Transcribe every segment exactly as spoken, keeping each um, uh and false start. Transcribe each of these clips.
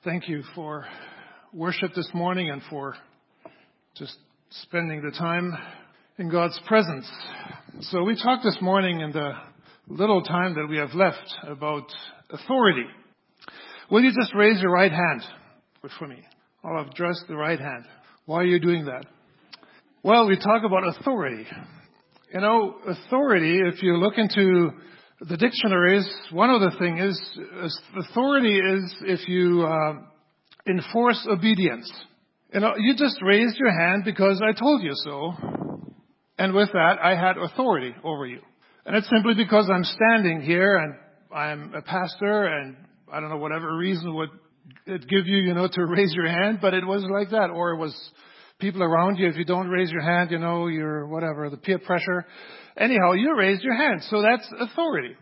Thank you for worship this morning and for just spending the time in God's presence. So we talked this morning in the little time that we have left about authority. Will you just raise your right hand for me? I'll address the right hand. Why are you doing that? Well, we talk about authority. You know, authority, if you look into the dictionaries, one of the things is, authority is if you uh, enforce obedience. You know, you just raised your hand because I told you so. And with that, I had authority over you. And it's simply because I'm standing here and I'm a pastor and I don't know, whatever reason would it give you, you know, to raise your hand, but it was like that. Or it was people around you. If you don't raise your hand, you know, you're whatever, the peer pressure. Anyhow, you raised your hand. So that's authority.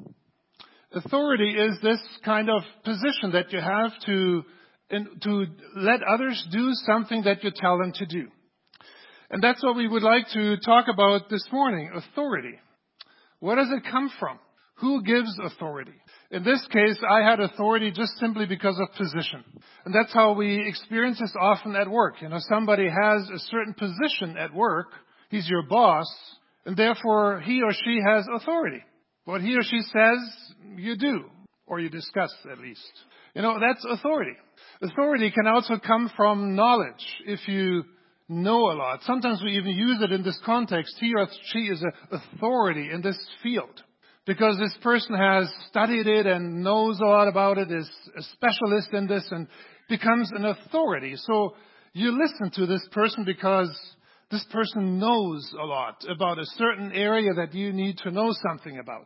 Authority is this kind of position that you have to, in, to let others do something that you tell them to do. And that's what we would like to talk about this morning, authority. Where does it come from? Who gives authority? In this case, I had authority just simply because of position. And that's how we experience this often at work. You know, somebody has a certain position at work. He's your boss. And therefore, he or she has authority. What he or she says, you do. Or you discuss, at least. You know, that's authority. Authority can also come from knowledge. If you know a lot. Sometimes we even use it in this context. He or she is an authority in this field. Because this person has studied it and knows a lot about it, is a specialist in this and becomes an authority. So you listen to this person because this person knows a lot about a certain area that you need to know something about.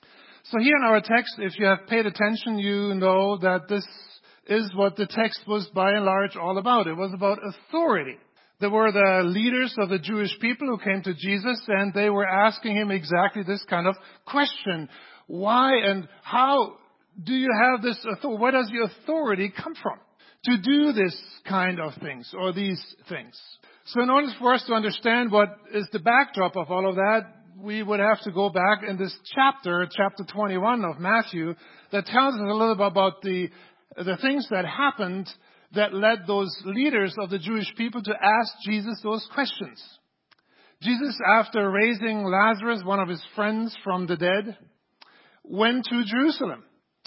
So here in our text, if you have paid attention, you know that this is what the text was by and large all about. It was about authority. There were the leaders of the Jewish people who came to Jesus and they were asking him exactly this kind of question. Why and how do you have this authority? Where does the authority come from to do this kind of things or these things? So in order for us to understand what is the backdrop of all of that, we would have to go back in this chapter, chapter twenty-one of Matthew, that tells us a little bit about the, the things that happened that led those leaders of the Jewish people to ask Jesus those questions. Jesus, after raising Lazarus, one of his friends, from the dead, went to Jerusalem.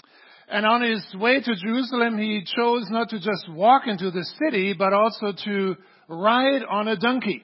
And on his way to Jerusalem, he chose not to just walk into the city, but also to ride on a donkey.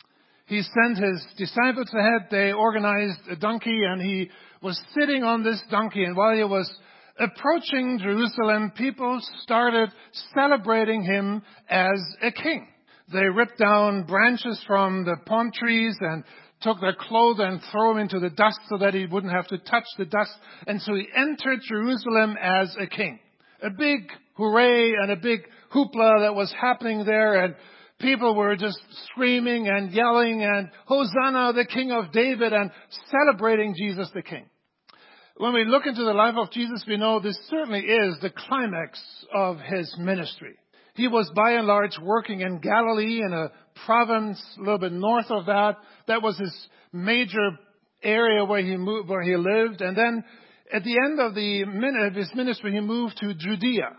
He sent his disciples ahead. They organized a donkey, and he was sitting on this donkey. And while he was approaching Jerusalem, people started celebrating him as a king. They ripped down branches from the palm trees and took their clothes and threw them into the dust so that he wouldn't have to touch the dust. And so he entered Jerusalem as a king. A big hooray and a big hoopla that was happening there, and people were just screaming and yelling and Hosanna, the King of David, and celebrating Jesus the King. When we look into the life of Jesus, we know this certainly is the climax of his ministry. He was by and large working in Galilee, in a province a little bit north of that. That was his major area where he moved, where he lived. And then at the end of the of his ministry, he moved to Judea.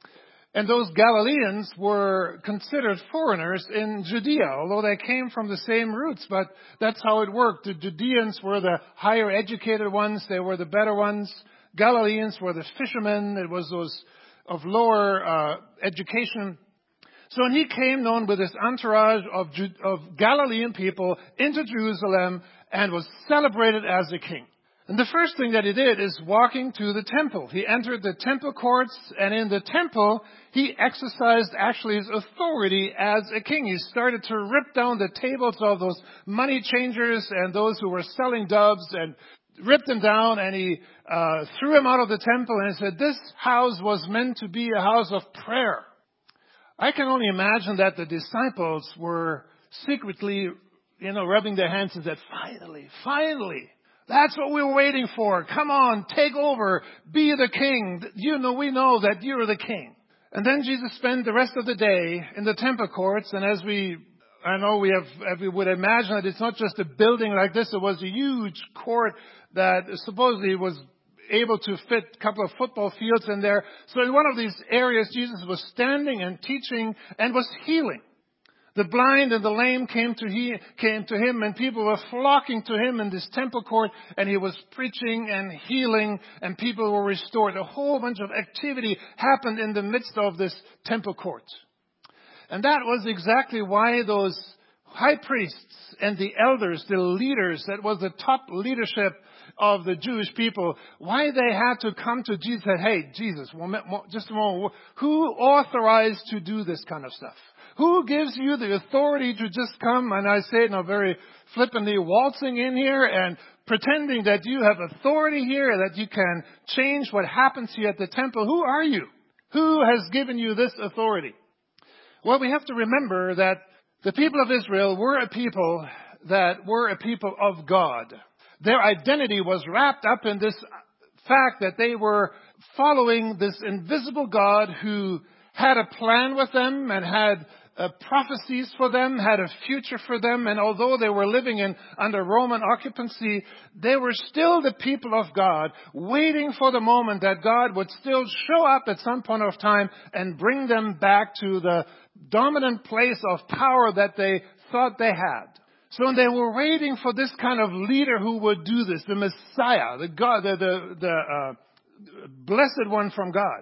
And those Galileans were considered foreigners in Judea, although they came from the same roots. But that's how it worked. The Judeans were the higher educated ones. They were the better ones. Galileans were the fishermen. It was those of lower uh, education. So when he came known with this entourage of, Ju- of Galilean people into Jerusalem and was celebrated as a king. And the first thing that he did is walking to the temple. He entered the temple courts, and in the temple, he exercised actually his authority as a king. He started to rip down the tables of those money changers and those who were selling doves, and ripped them down, and he uh, threw them out of the temple, and he said, this house was meant to be a house of prayer. I can only imagine that the disciples were secretly, you know, rubbing their hands and said, finally, finally. That's what we were waiting for. Come on, take over. Be the king. You know, we know that you're the king. And then Jesus spent the rest of the day in the temple courts. And as we, I know we have, as we would imagine that it's not just a building like this. It was a huge court that supposedly was able to fit a couple of football fields in there. So in one of these areas, Jesus was standing and teaching and was healing. The blind and the lame came to he came to him, and people were flocking to him in this temple court, and he was preaching and healing, and people were restored. A whole bunch of activity happened in the midst of this temple court. And that was exactly why those high priests and the elders, the leaders, that was the top leadership of the Jewish people, why they had to come to Jesus and say, hey, Jesus, just a moment, who authorized to do this kind of stuff? Who gives you the authority to just come, and I say it now very flippantly, waltzing in here and pretending that you have authority here, that you can change what happens here at the temple? Who are you? Who has given you this authority? Well, we have to remember that the people of Israel were a people that were a people of God. Their identity was wrapped up in this fact that they were following this invisible God who had a plan with them and had uh, prophecies for them, had a future for them. And although they were living in under Roman occupancy, they were still the people of God, waiting for the moment that God would still show up at some point of time and bring them back to the dominant place of power that they thought they had. So they were waiting for this kind of leader who would do this, the Messiah, the God, the the, the uh, blessed one from God.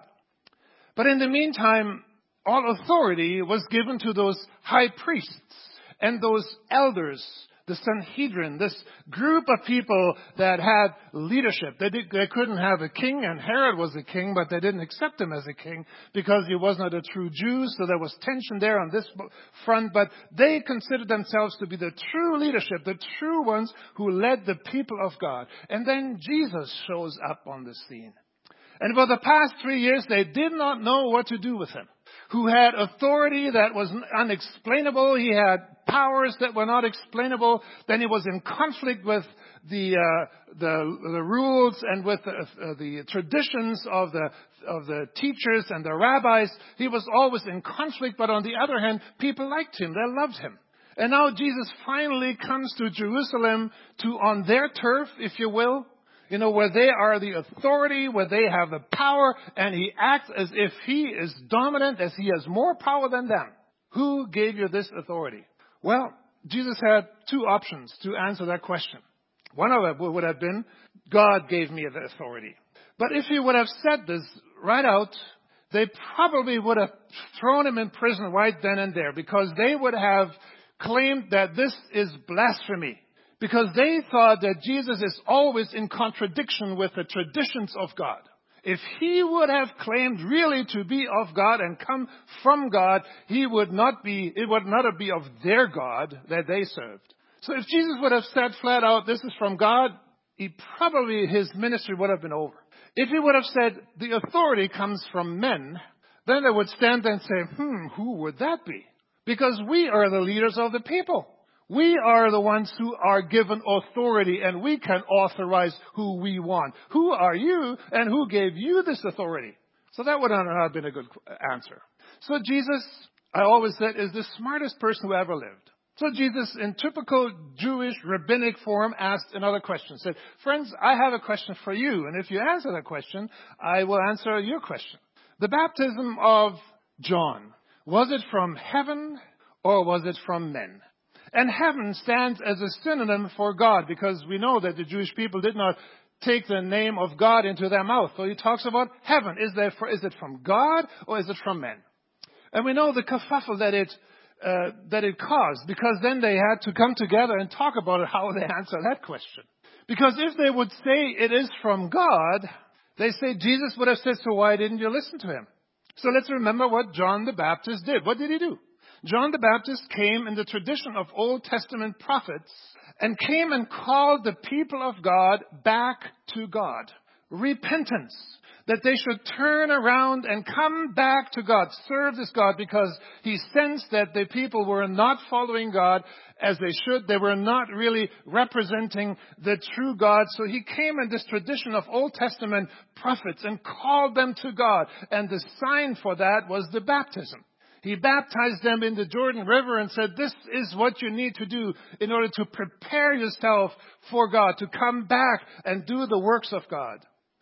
But in the meantime, all authority was given to those high priests and those elders, the Sanhedrin, this group of people that had leadership. They, did, they couldn't have a king, and Herod was a king, but they didn't accept him as a king because he was not a true Jew, so there was tension there on this front. But they considered themselves to be the true leadership, the true ones who led the people of God. And then Jesus shows up on the scene. And for the past three years, they did not know what to do with him. Who had authority that was unexplainable. He had powers that were not explainable. Then he was in conflict with the uh, the, the rules and with the, uh, the traditions of the of the teachers and the rabbis. He was always in conflict. But on the other hand, people liked him. They loved him. And now Jesus finally comes to Jerusalem, to on their turf, if you will. You know, where they are the authority, where they have the power, and he acts as if he is dominant, as he has more power than them. Who gave you this authority? Well, Jesus had two options to answer that question. One of them would have been, God gave me the authority. But if he would have said this right out, they probably would have thrown him in prison right then and there, because they would have claimed that this is blasphemy. Because they thought that Jesus is always in contradiction with the traditions of God. If he would have claimed really to be of God and come from God, he would not be, it would not be of their God that they served. So if Jesus would have said flat out, this is from God, he probably, his ministry would have been over. If he would have said, the authority comes from men, then they would stand there and say, hmm, who would that be? Because we are the leaders of the people. We are the ones who are given authority, and we can authorize who we want. Who are you, and who gave you this authority? So that would not have been a good answer. So Jesus, I always said, is the smartest person who ever lived. So Jesus, in typical Jewish rabbinic form, asked another question. Said, friends, I have a question for you, and if you answer that question, I will answer your question. The baptism of John, was it from heaven or was it from men? And heaven stands as a synonym for God, because we know that the Jewish people did not take the name of God into their mouth. So he talks about heaven. Is, there for, is it from God or is it from men? And we know the kerfuffle that it, uh, that it caused, because then they had to come together and talk about how they answer that question. Because if they would say it is from God, they say Jesus would have said, so why didn't you listen to him? So let's remember what John the Baptist did. What did he do? John the Baptist came in the tradition of Old Testament prophets and came and called the people of God back to God. Repentance. That they should turn around and come back to God, serve this God, because he sensed that the people were not following God as they should. They were not really representing the true God. So he came in this tradition of Old Testament prophets and called them to God. And the sign for that was the baptism. He baptized them in the Jordan River and said, this is what you need to do in order to prepare yourself for God, to come back and do the works of God.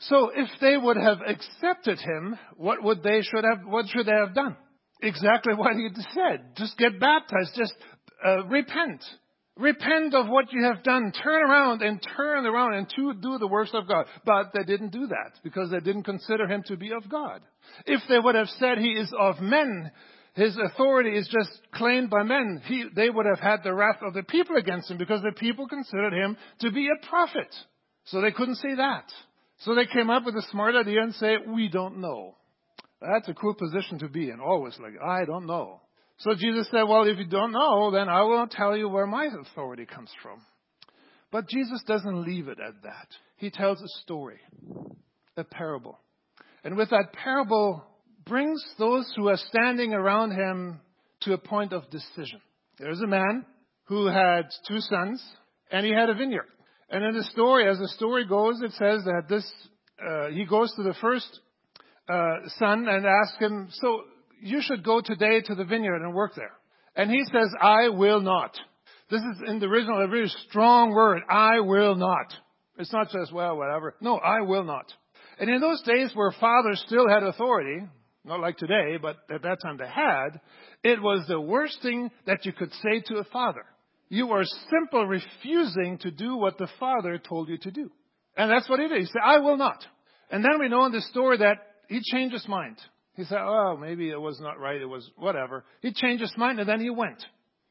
So if they would have accepted him, what would they should have, what should they have done? Exactly what he said. Just get baptized. Just uh, repent. Repent of what you have done. Turn around and turn around and to do the works of God. But they didn't do that because they didn't consider him to be of God. If they would have said he is of men, his authority is just claimed by men, he, they would have had the wrath of the people against him because the people considered him to be a prophet. So they couldn't say that. So they came up with a smart idea and say, we don't know. That's a cool position to be in. Always like, I don't know. So Jesus said, well, if you don't know, then I will tell you where my authority comes from. But Jesus doesn't leave it at that. He tells a story, a parable. And with that parable, brings those who are standing around him to a point of decision. There's a man who had two sons, and he had a vineyard. And in the story, as the story goes, it says that this uh, he goes to the first uh, son and asks him, so you should go today to the vineyard and work there. And he says, I will not. This is in the original a very strong word, I will not. It's not just, well, whatever. No, I will not. And in those days where fathers still had authority, not like today, but at that time they had, it was the worst thing that you could say to a father. You were simply refusing to do what the father told you to do. And that's what he did. He said, I will not. And then we know in the story that he changed his mind. He said, oh, maybe it was not right. It was whatever. He changed his mind and then he went.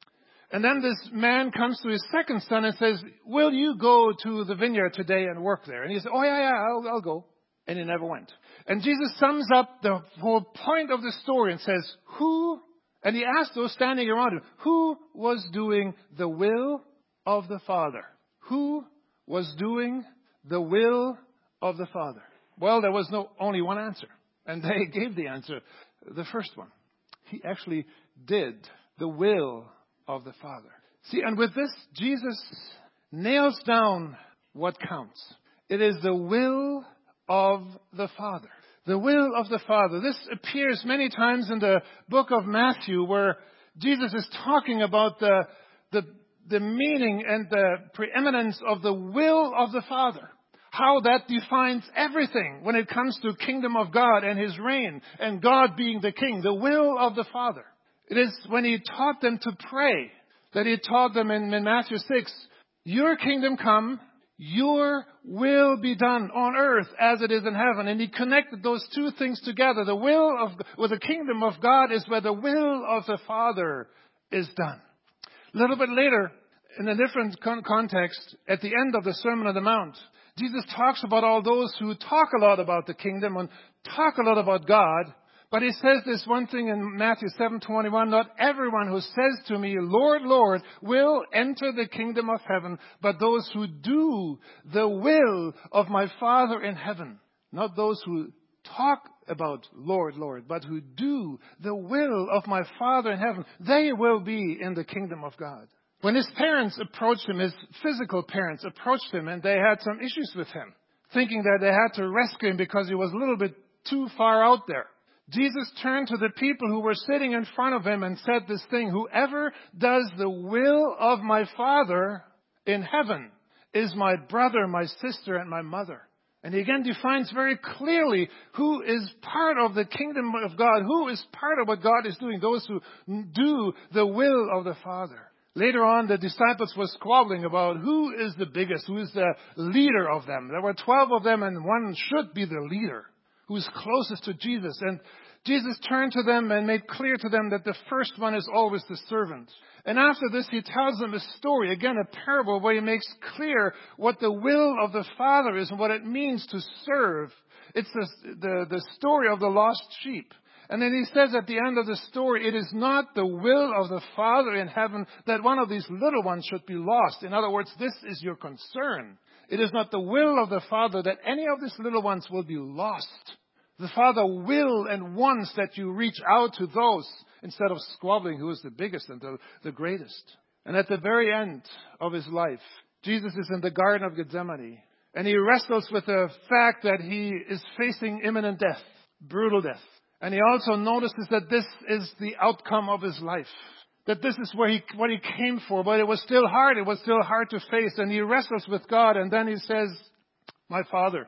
And then this man comes to his second son and says, will you go to the vineyard today and work there? And he said, oh, yeah, yeah, I'll, I'll go. And he never went. And Jesus sums up the whole point of the story and says, who, and he asked those standing around him, who was doing the will of the Father? Who was doing the will of the Father? Well, there was no only one answer. And they gave the answer, the first one. He actually did the will of the Father. See, and with this, Jesus nails down what counts. It is the will of the Father. The will of the Father. This appears many times in the book of Matthew where Jesus is talking about the, the, the meaning and the preeminence of the will of the Father. How that defines everything when it comes to kingdom of God and his reign and God being the king. The will of the Father. It is when he taught them to pray that he taught them in, in Matthew six, your kingdom come, your will be done on earth as it is in heaven. And he connected those two things together. The will of, with the kingdom of God is where the will of the Father is done. A little bit later, in a different con- context, at the end of the Sermon on the Mount, Jesus talks about all those who talk a lot about the kingdom and talk a lot about God. But he says this one thing in Matthew seven twenty-one, not everyone who says to me, Lord, Lord, will enter the kingdom of heaven, but those who do the will of my Father in heaven. Not those who talk about Lord, Lord, but who do the will of my Father in heaven. They will be in the kingdom of God. When his parents approached him, his physical parents approached him, and they had some issues with him, thinking that they had to rescue him because he was a little bit too far out there. Jesus turned to the people who were sitting in front of him and said this thing, whoever does the will of my Father in heaven is my brother, my sister, and my mother. And he again defines very clearly who is part of the kingdom of God, who is part of what God is doing, those who do the will of the Father. Later on, the disciples were squabbling about who is the biggest, who is the leader of them. There were twelve of them, and one should be the leader, who is closest to Jesus. And Jesus turned to them and made clear to them that the first one is always the servant. And after this, he tells them a story, again a parable, where he makes clear what the will of the Father is and what it means to serve. It's the, the, the story of the lost sheep. And then he says at the end of the story, it is not the will of the Father in heaven that one of these little ones should be lost. In other words, this is your concern. It is not the will of the Father that any of these little ones will be lost. The Father will and wants that you reach out to those instead of squabbling who is the biggest and the, the greatest. And at the very end of his life, Jesus is in the Garden of Gethsemane, and he wrestles with the fact that he is facing imminent death, brutal death. And he also notices that this is the outcome of his life. That this is where he, what he came for, but it was still hard. It was still hard to face. And he wrestles with God, and then he says, my Father,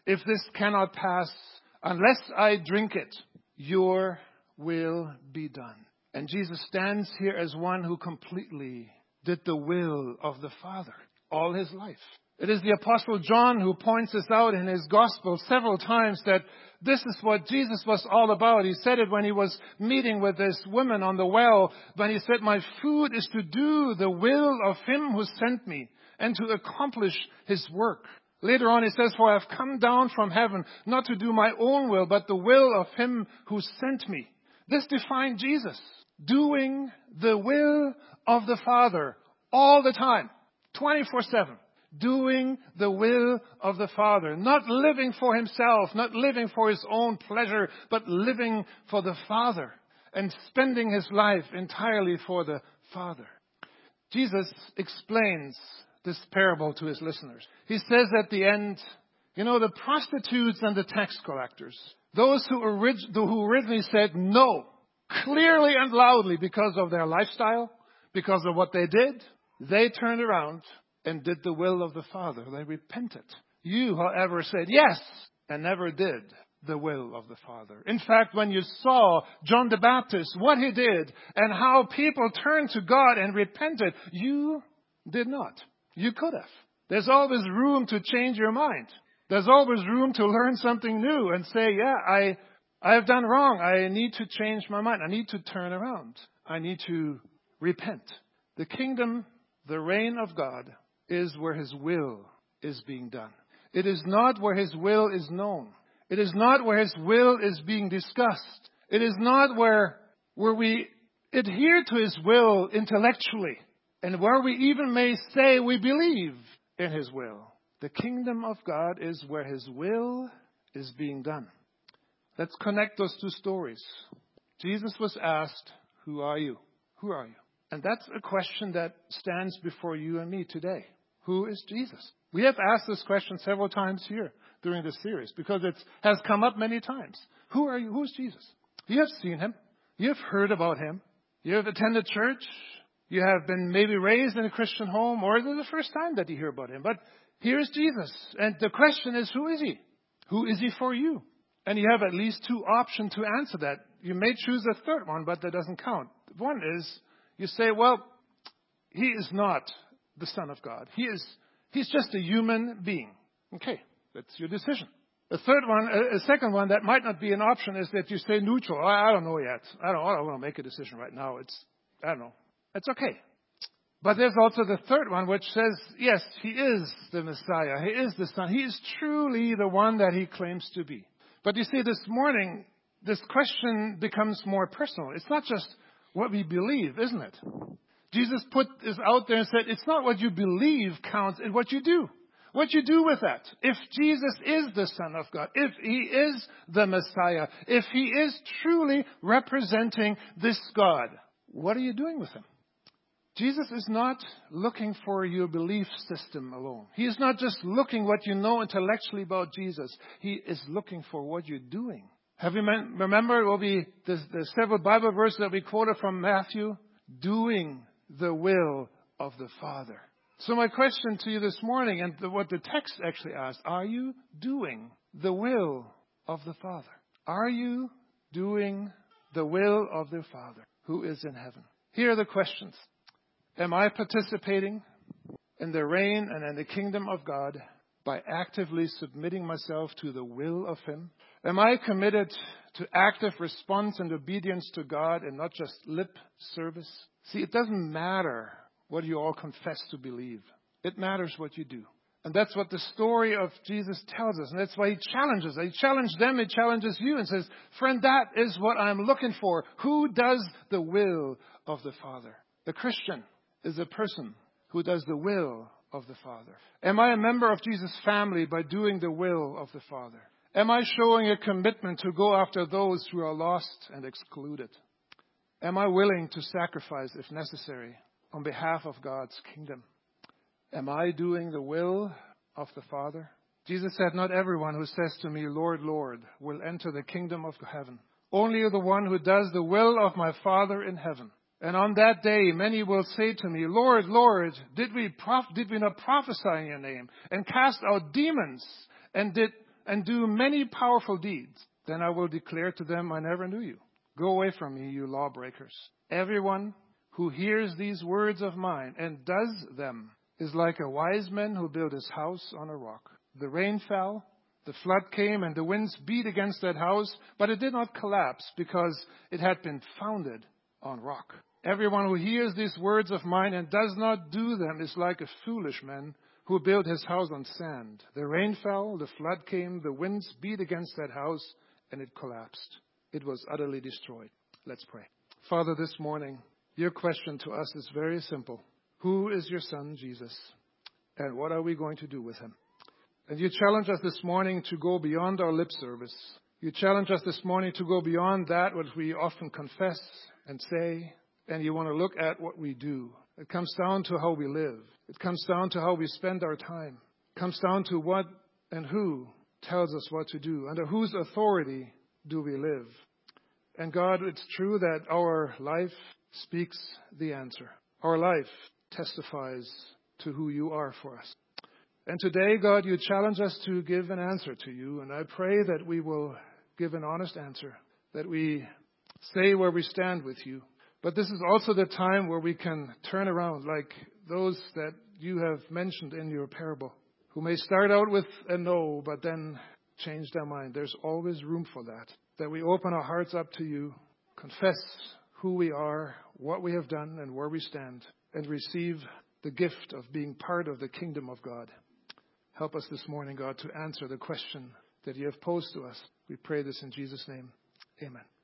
if this cannot pass, unless I drink it, your will be done. And Jesus stands here as one who completely did the will of the Father all his life. It is the Apostle John who points this out in his Gospel several times, that this is what Jesus was all about. He said it when he was meeting with this woman on the well, when he said, my food is to do the will of him who sent me and to accomplish his work. Later on he says, for I have come down from heaven not to do my own will, but the will of him who sent me. This defined Jesus. Doing the will of the Father all the time, twenty-four seven. Doing the will of the Father. Not living for himself, not living for his own pleasure, but living for the Father and spending his life entirely for the Father. Jesus explains this parable to his listeners. He says at the end, you know, the prostitutes and the tax collectors, those who, orig- who originally said no, clearly and loudly because of their lifestyle, because of what they did, they turned around and did the will of the Father. They repented. You, however, said yes and never did the will of the Father. In fact, when you saw John the Baptist, what he did, and how people turned to God and repented, you did not. You could have. There's always room to change your mind. There's always room to learn something new and say, yeah, I, I have done wrong. I need to change my mind. I need to turn around. I need to repent. The kingdom, the reign of God, is where his will is being done. It is not where his will is known. It is not where his will is being discussed. It is not where, where we adhere to his will intellectually and where we even may say we believe in his will. The kingdom of God is where his will is being done. Let's connect those two stories. Jesus was asked, who are you? Who are you? And that's a question that stands before you and me today. Who is Jesus? We have asked this question several times here during this series because it has come up many times. Who are you? Who is Jesus? You have seen him. You have heard about him. You have attended church. You have been maybe raised in a Christian home, or this is the first time that you hear about him. But here is Jesus. And the question is, who is he? Who is he for you? And you have at least two options to answer that. You may choose a third one, but that doesn't count. One is, you say, well, he is not the Son of God. He is, he's just a human being. Okay, that's your decision. The third one, a, a second one that might not be an option is that you say neutral. I, I don't know yet. I don't, I don't want to make a decision right now. It's, I don't know. It's okay. But there's also the third one which says, yes, he is the Messiah. He is the Son. He is truly the one that he claims to be. But you see, this morning, this question becomes more personal. It's not just what we believe, isn't it? Jesus put this out there and said, it's not what you believe counts, it's what you do. What you do with that. If Jesus is the Son of God, if he is the Messiah, if he is truly representing this God, what are you doing with him? Jesus is not looking for your belief system alone. He is not just looking what you know intellectually about Jesus. He is looking for what you're doing. Have you men- remember it will be the, the several Bible verses that we quoted from Matthew? Doing the will of the Father. So my question to you this morning, and the, what the text actually asks, are you doing the will of the Father? Are you doing the will of the Father who is in heaven? Here are the questions. Am I participating in the reign and in the kingdom of God by actively submitting myself to the will of him? Am I committed to active response and obedience to God and not just lip service? See, it doesn't matter what you all confess to believe. It matters what you do. And that's what the story of Jesus tells us. And that's why he challenges. He challenged them, he challenges you and says, friend, that is what I'm looking for. Who does the will of the Father? The Christian is a person who does the will of the Father. Am I a member of Jesus' family by doing the will of the Father? Am I showing a commitment to go after those who are lost and excluded? Am I willing to sacrifice, if necessary, on behalf of God's kingdom? Am I doing the will of the Father? Jesus said, not everyone who says to me, Lord, Lord, will enter the kingdom of heaven. Only the one who does the will of my Father in heaven. And on that day, many will say to me, Lord, Lord, did we prof- did we not prophesy in your name and cast out demons and did and do many powerful deeds. Then I will declare to them, I never knew you. Go away from me, you lawbreakers. Everyone who hears these words of mine and does them is like a wise man who built his house on a rock. The rain fell, the flood came, and the winds beat against that house, but it did not collapse because it had been founded on rock. Everyone who hears these words of mine and does not do them is like a foolish man who built his house on sand. The rain fell, the flood came, the winds beat against that house, and it collapsed. It was utterly destroyed. Let's pray. Father, this morning, your question to us is very simple. Who is your son, Jesus? And what are we going to do with him? And you challenge us this morning to go beyond our lip service. You challenge us this morning to go beyond that which we often confess and say. And you want to look at what we do. It comes down to how we live. It comes down to how we spend our time. It comes down to what and who tells us what to do. Under whose authority do we live? And God, it's true that our life speaks the answer. Our life testifies to who you are for us. And today, God, you challenge us to give an answer to you. And I pray that we will give an honest answer, that we say where we stand with you. But this is also the time where we can turn around like those that you have mentioned in your parable, who may start out with a no, but then change their mind. There's always room for that, that we open our hearts up to you, confess who we are, what we have done, and where we stand, and receive the gift of being part of the kingdom of God. Help us this morning, God, to answer the question that you have posed to us. We pray this in Jesus' name. Amen.